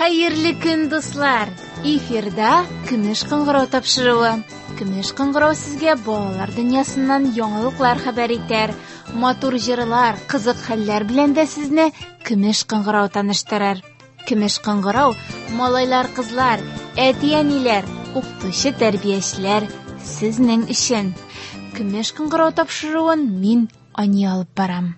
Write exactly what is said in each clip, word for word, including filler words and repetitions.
Хәерле көн, дуслар! Эфирда Көмеш кыңгырау тапшыруы. Көмеш кыңгырау сезгә балалар дөньясыннан яңалыклар хәбәр итәр. Матур җырлар, кызык хәлләр белән дә сезне Көмеш кыңгырау таныштырыр. Көмеш кыңгырау малайлар, кызлар, әти-әниләр, укытучы, тәрбиячеләр сезнең өчен. Көмеш кыңгырау тапшыруын мин Ани алып барам.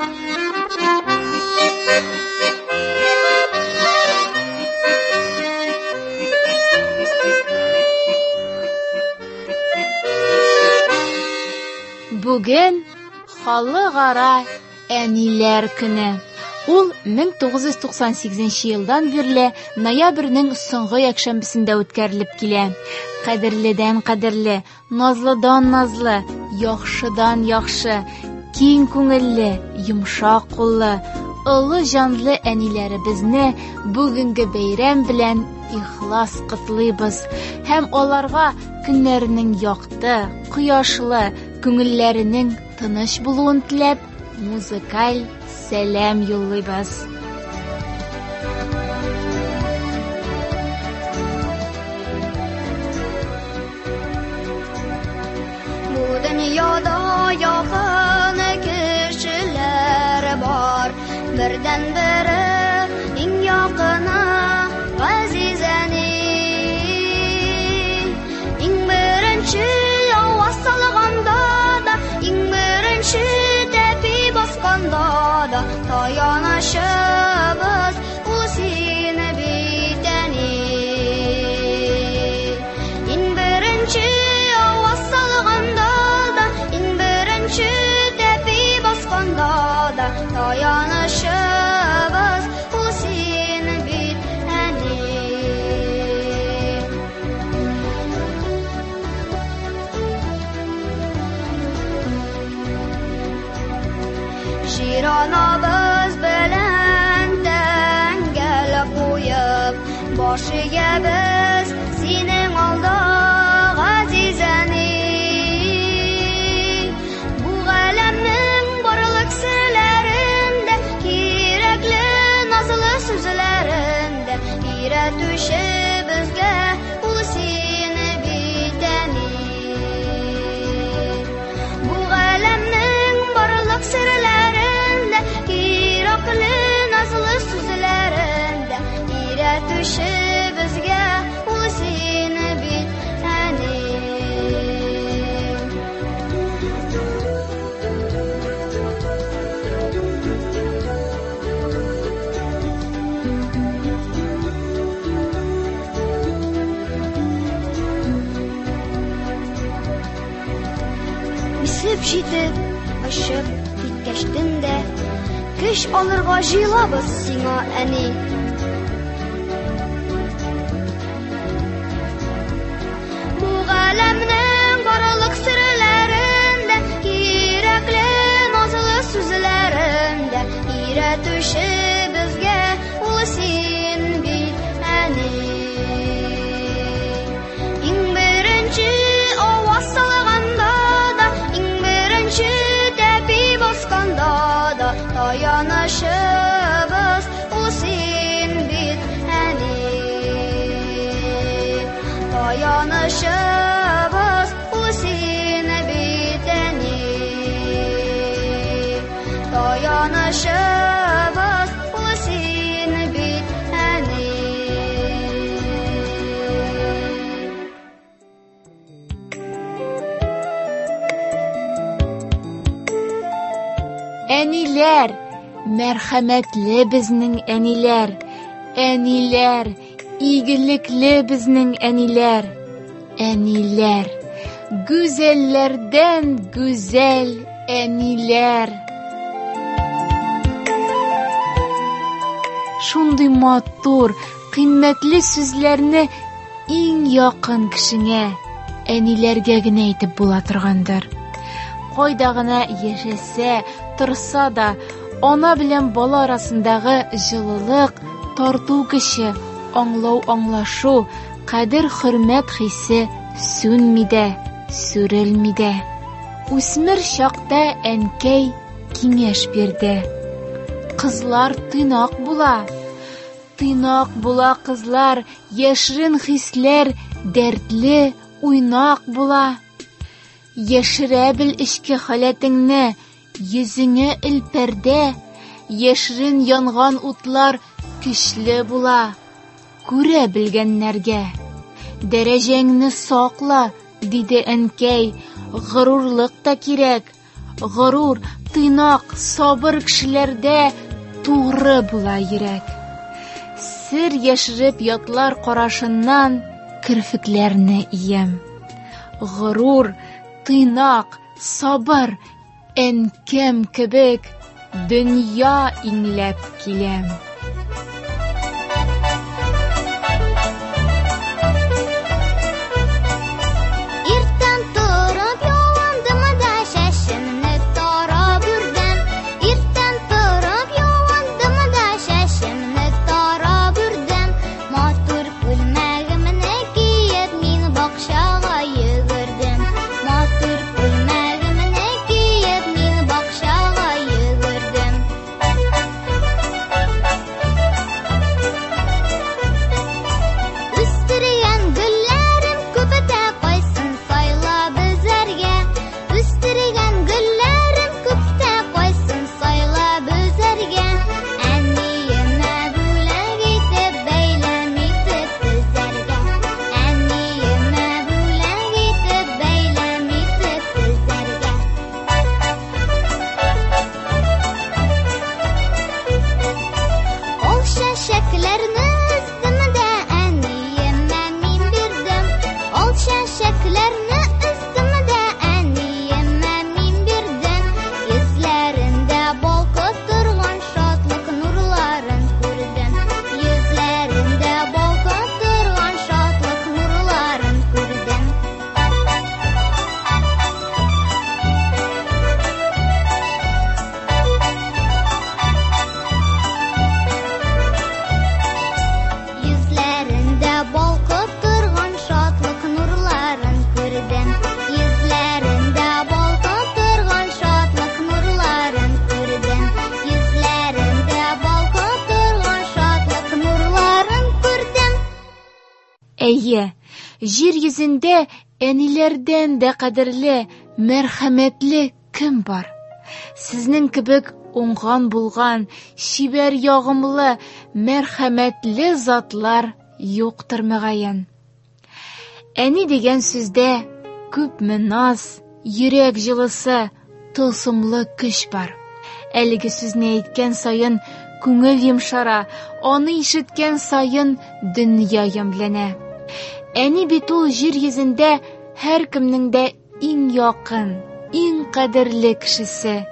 Бүген халыкара әниләр көне. Ул мең тугыз йөз туксан сигезенче елдан бирле ноябрьнең соңгы якшәмбесендә үткәрелеп килә. Кадерледән кадерле, назлыдан назлы, яхшыдан яхшы, киң күңелле, йомшак куллы, олы җанлы әниләребезне бүгенге бәйрәм белән ихлас котлыйбыз һәм аларга көннәренең якты, кояшлы, күңелләренең тыныч булуын теләп, музыкаль сәлам юллыйбыз. Бу дөньяда якын кешеләр бар, бердән бере иң якыны Газизәни. Иң беренче аваз салганда да, иң беренче тәпи басканда да, таянышыбыз ул сине бит әни. Иң беренче аваз салганда да, иң беренче тәпи басканда да, таянышыбыз ул сине бит әни. Җиранабыз белән тәңгәл куеп, башыга без синең алда Газизәни. Бу галәмнең барлык серләрендә, кирәкле назлы сүзләрендә, өйрәтүче безгә ул сине бит әни. Бу галәмнең барлык серләрендә, кирәкле назлы сүзләрендә, өйрәтүче безгә ул сине бит әни. Үсеп җитеп, очып киткәч төндә, көч алырга җыелабыз сиңа әни. Бу галәмнең барлык серләрендә, кирәкле назлы сүзләрендә, өйрәтүче безгә ул син бит әни. Иң беренче аваз салганда да, иң беренче тәпи басканда да, таянышыбыз ул син бит әни. Таянышыбыз ул син бит әни. Таянышыбыз ул син бит әни. Әниләр, мәрхәмәтле безнең әниләр, әниләр, игелекле безнең әниләр, әниләр, гүзәлләрдән гүзәл әниләр. Шундый матур, кыйммәтле сүзләрне иң якын кешеңә, әниләргә генә әйтеп була торгандыр. Кайда гына яшәсә, торса да, ана белән бала арасындагы җылылык, тарту көче, аңлау, аңлашу, кадер, хөрмәт хисе сүнми дә, сүрелми дә. Үсмер чакта әнкәй киңәш бирде. Кызлар тыйнак була. тыйнак була кызлар, яшрен хисләр, дәртле, уйнак була. Яшерә бел эчке халәтеңне, йөзеңә илпәрдә, яшрен янган утлар көчле була. Күрә белгәннәргә. Дәрәҗәңне сакла, диде әнкәй, горурлык та кирәк. Горур, тыйнак, сабыр кешеләрдә тугры була йөрәк. Сер яшереп ятлар карашыннан кирфекләрне иям. Горур, тыйнак, сабыр, әнкәм кебек дөнья иңләп киләм. Әйе, җир йөзендә әниләрдән дә кадерле, мәрхәмәтле кем бар? Сезнең кебек уңган булган, шибәр ягымлы, мәрхәмәтле затлар юктыр мөгаен. Әни дигән сүздә күпме наз, йөрәк җылысы, тылсымлы көч бар. Әлеге сүзне әйткән саен күңел йомшара, аны ишеткән саен дөнья ямлана. Әни бит ул җир йөзендә һәр кемнең дә иң якын, иң кадерле кешесе.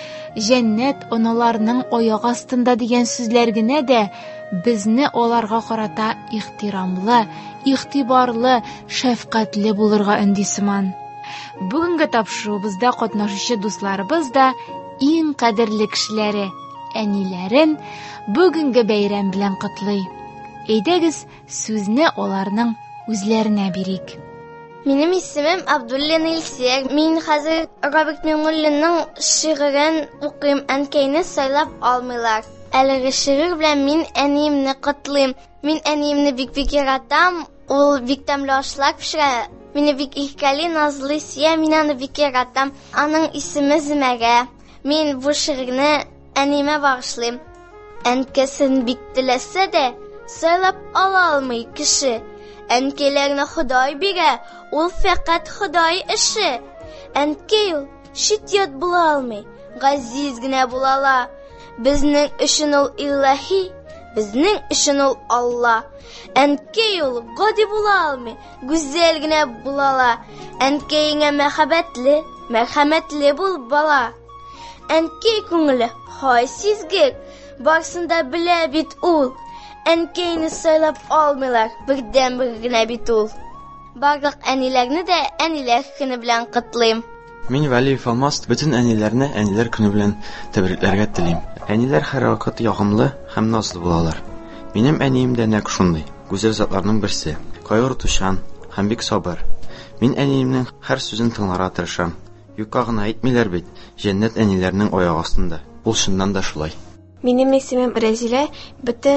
Җәннәт аналарның аяк астында дигән сүзләр генә дә безне аларга карата ихтирамлы, игътибарлы, шәфкатьле булырга өнди сыман. Бүгенге тапшыруыбызда катнашучы дусларыбыз да иң кадерле кешеләре, әниләрен бүгенге бәйрәм белән котлый. Әйдәгез, сүзне аларның үзләренә бирик. Минем исемем Абдуллина Илсия. Мин хәзер Рабик Миңнуллинның шигырен укыйм. Әнкәйне сайлап алмыйлар. Әлеге шигырь белән мин әниемне котлыйм. Мин әниемне бик-бик яратам. Ул бик тәмле ашлар пешерә. Мине бик ихкәли, назлы сия. Мин аны бик яратам. Аның исеме Зимәрә. Мин бу шигырьне әниемә багышлыйм. Әнкәсен бик теләсә дә сайлап ала алмый кеше. Әнкәйләрне Ходай бирә, ул фәкать Ходай эше. Әнкәй ул шитят була алмый, газиз генә булала. Безнең өчен ул илаһи, безнең өчен ул Алла. Әнкәй ул гади була алмый, гүзәл генә булала. Әнкәйеңә мәхәббәтле, мәрхәмәтле бул бала. Әнкәй күңеле хай сизгер, барсында белә бит ул. Әнкәйне сайлап алмыйлар, бердән-бер генә бит ул. Барлык әниләрне дә әниләр көне белән котлыйм. Мин Вәлиев Алмас бөтен әниләрне әниләр көне белән тәбрикләргә телим. Әниләр һәр вакыт ягымлы һәм назлы булалар. Минем әнием дә нәкъ шундый, гүзәл затларның берсе, кайгыртучан һәм бик сабыр. Мин әниемнең һәр сүзен тыңларга тырышам. Юкка гына әйтмиләр бит, җәннәт әниләрнең аяк астында. Ул шуннан да шулай. Минем исемем Рәзилә, бөтен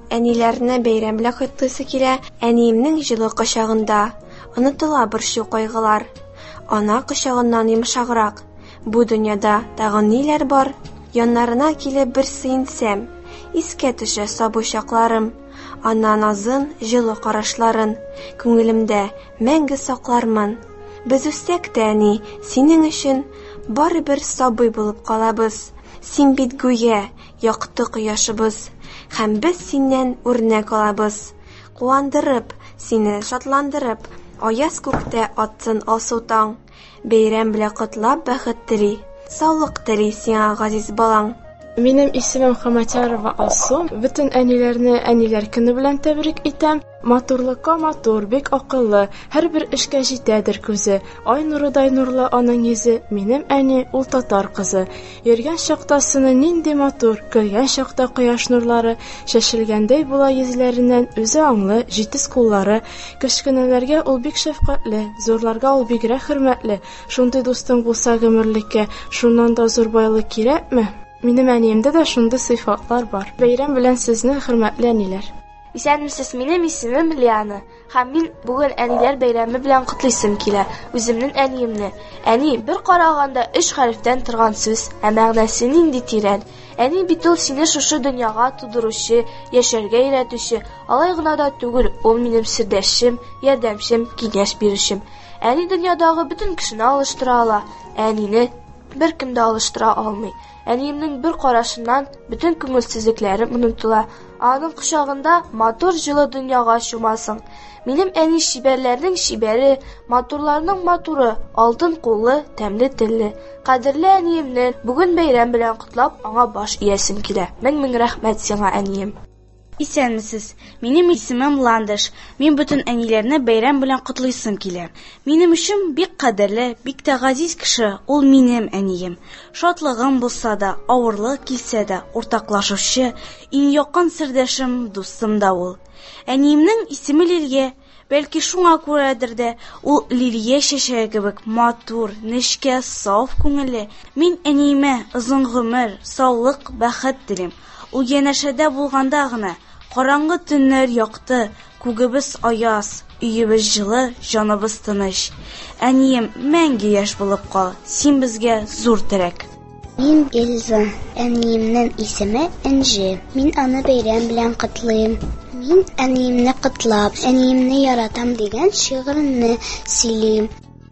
Әниләрне бәйрәм белән котлыйсы килә. Әниемнең җылы кочагында онытыла борчу кайгылар. Ана кочагыннан йомшаграк. Бу дөньяда тагын ниләр бар? Яннарына килеп бер сөенсәм, искә төшә сабый чакларым. Ана назын, җылы карашларын күңелемдә мәңге саклармын. Без үссәк тә, әни, синең өчен барыбер сабый булып калабыз. Син бит гүя якты кояшыбыз, һәм без синнән үрнәк алабыз. Куандырып, сине шатландырып, аяз күктә атсын алсу таң. Бәйрәм белән котлап бәхет тели, саулык тели сиңа газиз балаң. Минем исемем Хаматярова Алсу. Бөтен әниләрне әниләр көне белән тәбрик итәм. Матурлыкка матур, бик акыллы, һәрбер эшкә җитәдер күзе. Ай нурыдай нурлы аның йөзе. Минем әни ул татар кызы. Йөргән чакта сыны нинди матур, көлгән чакта кояш нурлары шәшелгәндәй була йөзләреннән, үзе аңлы, җитез куллары. Кечкенәләргә ул бик шәфкатьле, зурларга ул бигрәк хөрмәтле. Шундый дустың булса гомерлеккә, шуннан да зур байлык кирәкме? Минем әниемдә дә шундый сыйфатлар бар. Бәйрәм белән сезне, хөрмәтле әниләр. Исәнмесез, минем исемем Лиана. Һәм мин бүген әниләр бәйрәме белән котлыйсым килә. Үземнең әниемне. Әни, бер караганда өч хәрефтән торган сүз, ә мәгънәсе нинди тирән. Әни бит ул сине шушы дөньяга тудыручы, яшәргә өйрәтүче. Алай гына да түгел, ул минем сирдәшем, ярдәмчем, киңәш бирүчем. Әни дөньядагы бөтен кешене алыштыра ала. Әнине беркем дә алыштыра алмый. Әниемнең бер карашыннан бөтен күңелсезлекләрем онытыла. Аның кочагында матур җылы дөньяга чумасың. Минем әни шибәрләрнең шибәре, матурларның матуры, алтын куллы, тәмле телле. Кадерле әниемне бүген бәйрәм белән котлап, аңа баш иясем килә. Мең-мең рәхмәт сиңа, әнием. Исәнмесез, минем исемем Ландыш. Мин бөтен әниләрне бәйрәм белән котлыйсым килә. Минем өчен бик кадерле, бик тә газиз кеше ул минем әнием. Шатлыгым булса да, авырлык килсә дә, уртаклашучы, иң якын сердәшем, дустым да ул. Әниемнең исеме Лилия. Бәлки шуңа күрәдер дә, ул лилия чәчәге кебек матур, нечкә, саф күңелле. Мин әниемә озын гомер, саулык, бәхет телим. Ул янәшәдә булганда гына караңгы төннәр якты, күгебез аяз, өебез җылы, җаныбыз тыныч. Әнием, мәңге яшь булып кал. Син безгә зур терәк. Мин Эльза. Әниемнең исеме Энҗе. Мин аны бәйрәм белән котлыйм. Мин әниемне котлап, әниемне яратам дигән шигырьне сөйлим.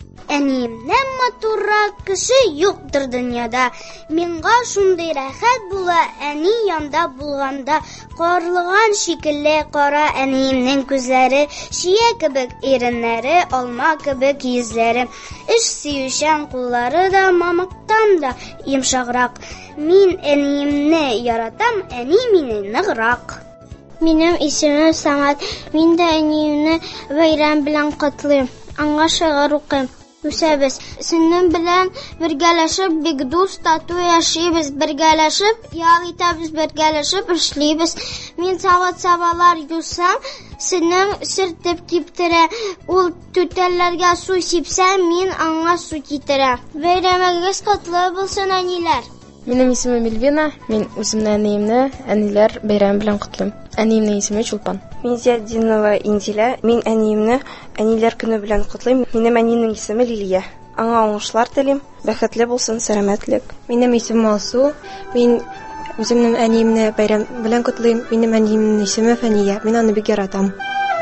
Әниемнән матуррак кеше юктыр дөньяда. Миңа шундый рәхәт була әни янда булганда. Карлыган шикелле кара әниемнең күзләре, шия кебек иреннәре, алма кебек йөзләре. Эш сөючән куллары да мамыктан да йомшаграк. Мин әниемне яратам, әни мине ныграк. Минем исемем Самат. Мин дә әниемне бәйрәм белән котлыйм. Аңа шигырь укыйм. Үсәбез. Синең белән бергәләшеп, бик дус, тату яшибез. Бергәләшеп, ял итәбез, бергәләшеп эшлибез. Мин сават-сабалар юсам, синең сиртеп киптерә. Ул түтәлләргә су сипсәм, мин аңа су китерәм. Бәйрәмегез котлы булсын, әниләр. Минем исемем Эльвина. Мин үземне әниемне әниләр бәйрәм белән котлыйм. Әниемнең исеме Чулпан. Мин Зияддинова Инзилә. Мин әниемне әниләр көне белән котлыйм. Минем әниемнең исеме Лилия. Аңа уңышлар телим, бәхетле булсын, сәламәтлек. Минем исемем Алсу. Мин үземнең әниемне бәйрәм белән котлыйм. Минем әниемнең исеме Фәния. Мин аны бик яратам.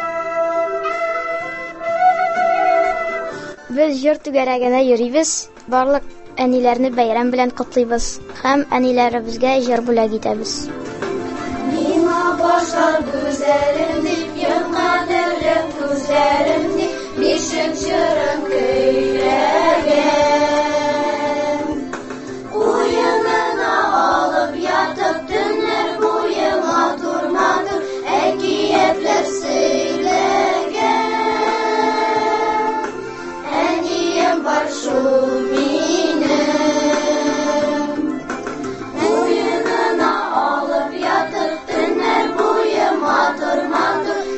Без йорт түгәрәгенә йөрибез. Барлык әниләрне бәйрәм белән котлыйбыз һәм әниләребезгә җыр бүләк итәбез. Миңа башлар күзләрем дип, йомадырым күзләрем дип, бишек җырым көйләгән. Уенына алып ятып, төннәр буе матур-матур әкиятләр сөйләгән. Әнием бар шул Матур, матур,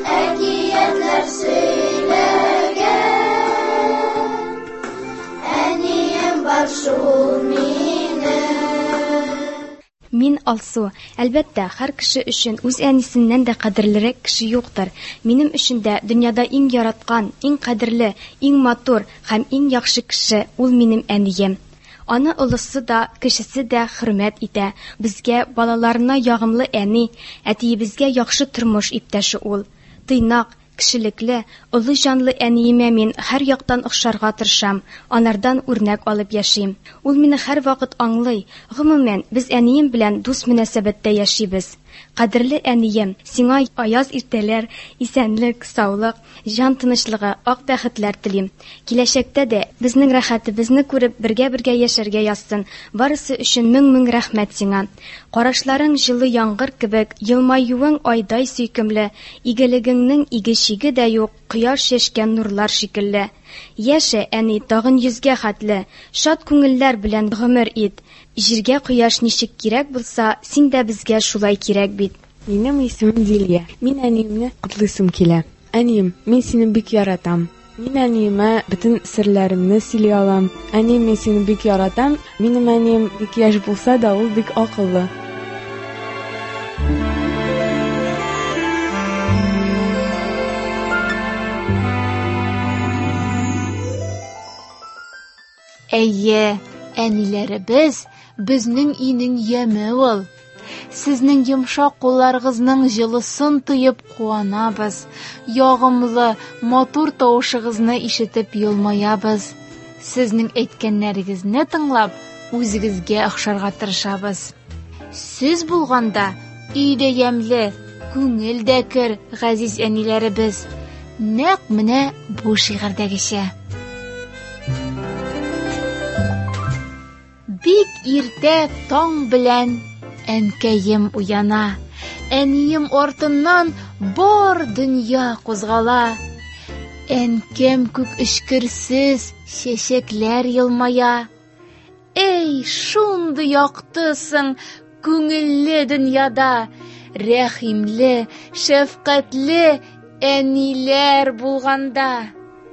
Алсу, әлбәттә, һәр кеше өчен үз әнисеннән дә кадерлерәк кеше юктыр. Минем өчен дә дөньяда иң яраткан, иң кадерле, иң матур һәм иң яхшы кеше ул минем әнием. Аны олысы да, кешесе дә хөрмәт итә. Безгә, балаларына ягымлы әни, әтиебезгә яхшы тормыш иптәше ул. Тыйнак, кешелекле, олы җанлы әниемә мин һәр яктан охшарга тырышам, анардан үрнәк алып яшим. Ул мине һәр вакыт аңлый. Гомумән, без әнием белән дус мөнәсәбәттә яшибез. Кадерле әнием, сиңа аяз иртәләр, исәнлек, саулык, җан тынычлыгы, ак бәхетләр телим. Киләчәктә дә безнең рәхәтебезне күреп бергә-бергә яшәргә язсын. Барысы өчен мең-мең рәхмәт сиңа. Карашларың җылы яңгыр кебек, елмаюың айдай сөйкемле, игелегеңнең игешиге дә юк, кояш чәчкән нурлар шикелле. Яшә, әни, тагын йөзгә хәтле, шат күңелләр белән гомер ит. Җиргә кояш ничек кирәк булса, син дә безгә шулай кирәк бит. Минем исемем Зилия. Мин әниемне котлыйсым килә. Әнием, мин сине бик яратам. Мин әниемә бөтен серләремне сөйли алам. Әнием, мин сине бик яратам. Минем әнием бик яшь булса да, ул бик акыллы. Әйе, әниләребез безнең инең яме ул. Сезнең йомшак кулларыгызның җылысын тоеп куанабыз. Ягымлы, матур тавышыгызны ишетеп елмаябыз. Сезнең әйткәннәрегезне тыңлап, үзегезгә охшарга тырышабыз. Сез булганда өйдә ямле, күңел дә кер, газиз әниләребез. Нәкъ менә бу шигырьдәгечә. Бик иртә таң белән әнкәем уяна. Әнием артыннан бар дөнья кузгала. Әнкәм күк эшкерсез чәчәкләр елмая. Эй, шундый яктысың күңелле дөньяда. Рәхимле, шәфкатьле әниләр булганда.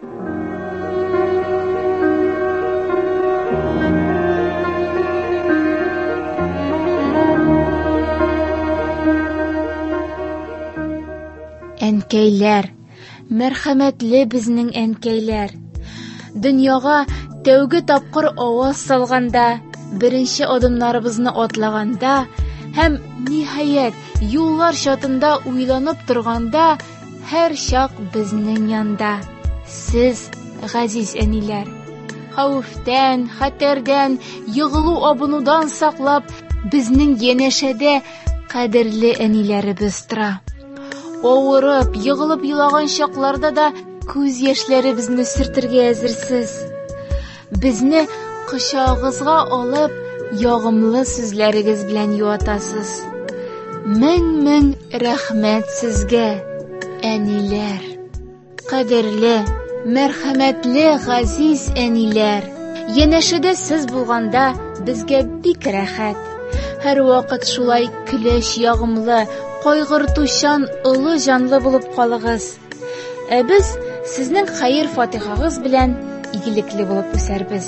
Әнкәйләр, мәрхәмәтле безнең әнкәйләр. Дөньяга тәүге тапкыр аваз салганда, беренче адымнарыбызны атлаганда һәм ниһаять юллар чатында уйланып торганда, һәр чак безнең янда. Сез, газиз әниләр, хәвефтән, хәтәрдән, егылу абынудан саклап, безнең янәшәдә кадерле әниләребез тора. Авырып, егылып елаган чакларда да күз яшьләребезне сөртергә әзерсез. Безне кочагыгызга алып, ягымлы сүзләрегез белән юатасыз. Мең-мең рәхмәт сезгә, әниләр. Кадерле, мәрхәмәтле газиз әниләр. Янәшәдә сез булганда безгә бик рәхәт. Һәр вакыт шулай көләч ягымлы, кайгыртучан, улы җанлы булып калыгыз. Ә без сезнең хәер фатихагыз белән игелекле булып үсәрбез.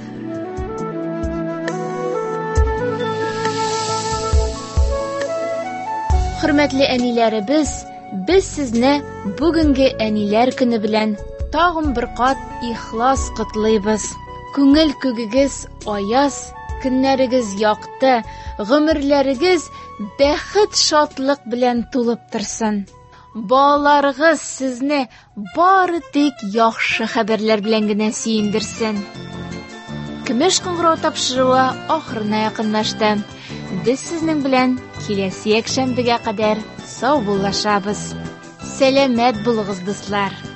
Хөрмәтле әниләребез, без сезне бүгенге әниләр көне белән тагын бер кат ихлас котлыйбыз. Күңел күгегез аяз, көннәрегез якты, гомерләрегез бәхет шатлык белән тулып торсын. Балаларыгыз сезне бары тик яхшы хәбәрләр белән генә сөендерсен. Көмеш кыңгырау тапшыруы ахырына якынлашты. Без сезнең белән киләсе якшәмбегә кадәр сау булашабыз. Сәламәт булыгыз, дуслар.